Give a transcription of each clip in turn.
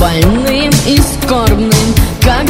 больным и скорбным, как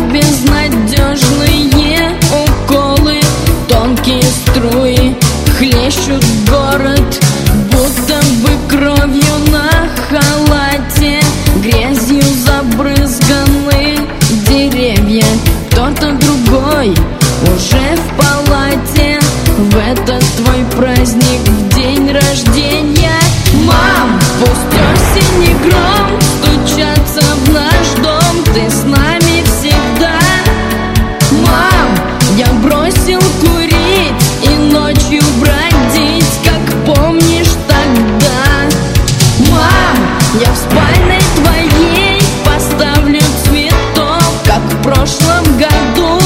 безнадежные уколы. Тонкие струи хлещут город, будто бы кровью на халате. Грязью забрызганы деревья, кто-то другой уже в палате. В этот твой праздник, в день рождения, мам, пусть осень и гром стучатся в наш дом, ты с нами всегда. Мам, я бросил курить и ночью бродить, как помнишь тогда. Мам, я в спальне твоей поставлю цветок, как в прошлом году.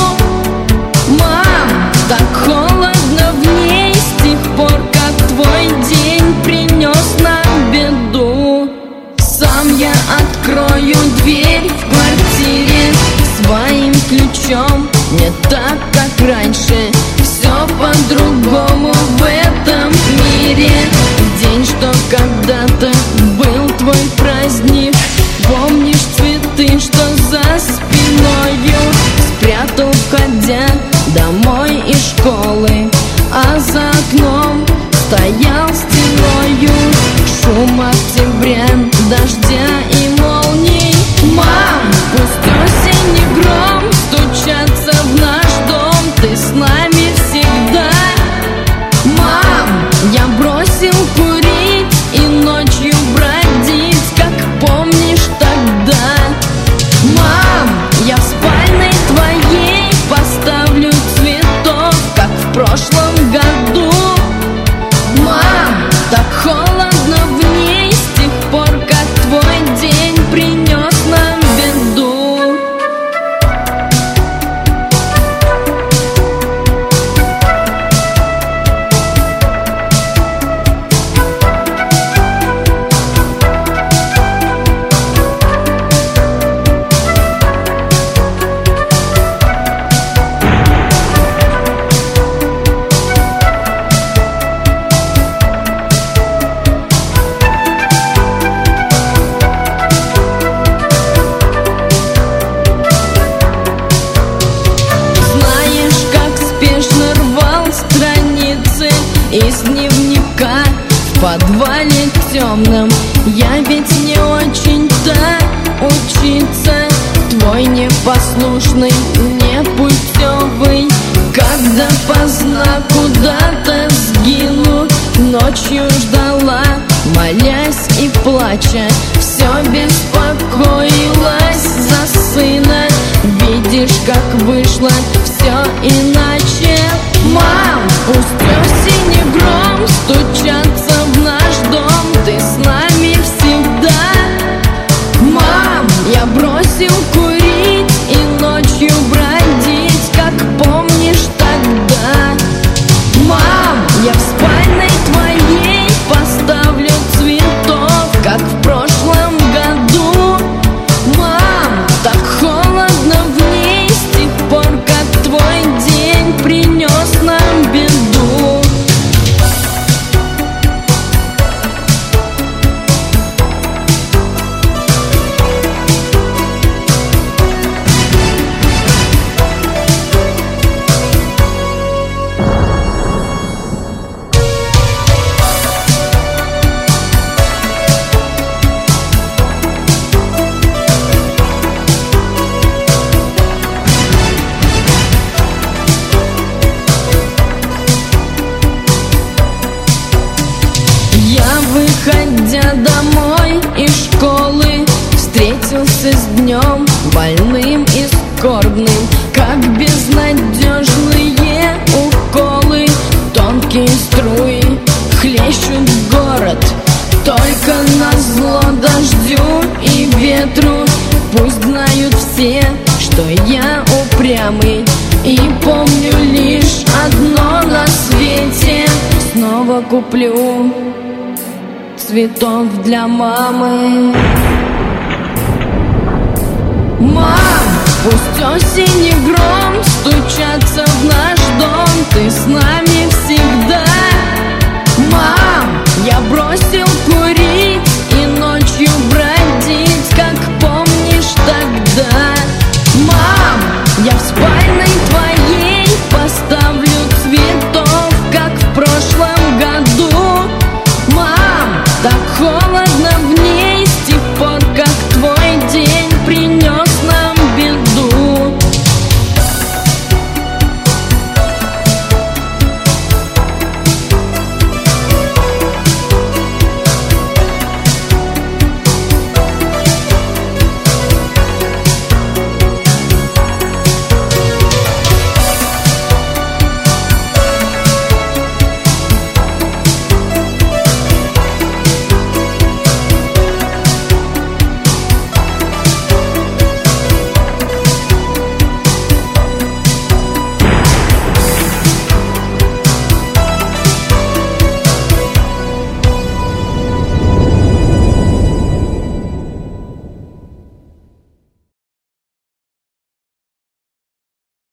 Мам, так холодно в ней с тех пор, как твой день принес нам беду. Сам я открою дверь в квартире своим ключом, не так, как раньше, все по-другому в этом мире. День, что когда-то был твой праздник, помнишь цветы, что за спиною спрятал, входя домой из школы, а за окном стоял стеною шум октября, дождя и молний. Мам, пусть осень и гром стучатся в наш дом, ты с нами всегда. Мам, я бросил курить и ночью бродить, как помнишь тогда. Мам, я в спальне твоей поставлю цветок, как в прошлом году. Мам, так холодно в ней с тех пор, как твой день принес нам беду. Из дневника в подвале темном, я ведь не очень-то учиться. Твой непослушный, непутевый, когда поздно куда-то сгину, ночью ждала, молясь и плача, все беспокоилась за сына. Видишь, как вышло все иначе. Мам, пусть осень и гром стучатся в наш дом, ты с нами всегда. Мам, я бросил курить и ночью бродить, как помнишь тогда. Мам, я в спальне твоей поставлю цветок, как в прошлом году. Мам, так холодно в ней с тех пор, как твой день принес нам беду. Выходя домой из школы, встретился с днем больным и скорбным, как безнадежные уколы. Тонкие струи хлещут город, только назло дождю и ветру. Пусть знают все, что я упрямый и помню лишь одно на свете: снова куплю цветов для мамы. Мам, пусть осень и гром стучатся в наш дом, ты с нами всегда.